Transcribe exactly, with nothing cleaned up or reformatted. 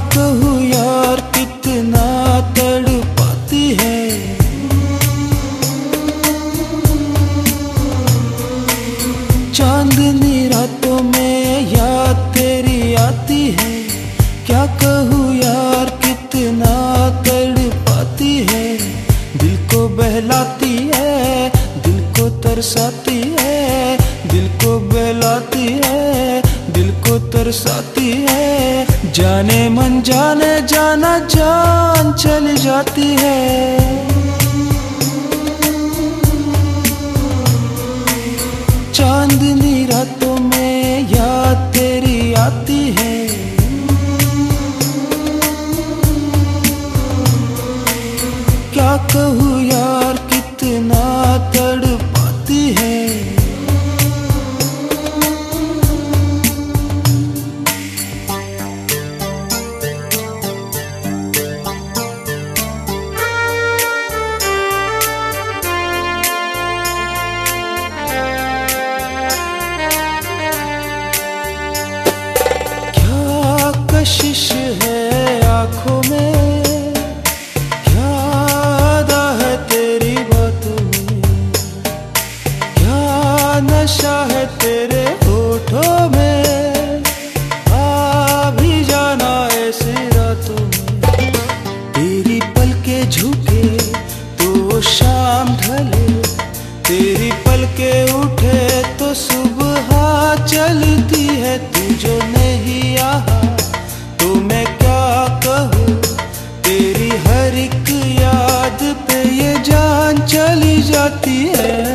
कहूँ यार कितना तड़पाती है। चांदनी रातों में याद तेरी आती है। क्या कहूँ यार कितना तड़पाती है। दिल को बहलाती है, दिल को तरसाती है, दिल को बहलाती है, दिल को तरसाती है। जाने मन जाने जाना जान चली जाती है। चांदनी रातों में याद तेरी आती है। क्या कहूँ यार कितना तड़पाती है। क्या कशिश है आँखों में, क्या अदा है तेरी बातों में, क्या नशा है तेरे होठों में। आ भी जाना ऐसी रातों में। तेरी पलके झुके तो शाम ढले, तेरी पलके उठे तो सुबह चलती है। तू जो नहीं यहाँ तो मैं क्या कहूँ, तेरी हर एक याद पे ये जान चली जाती है।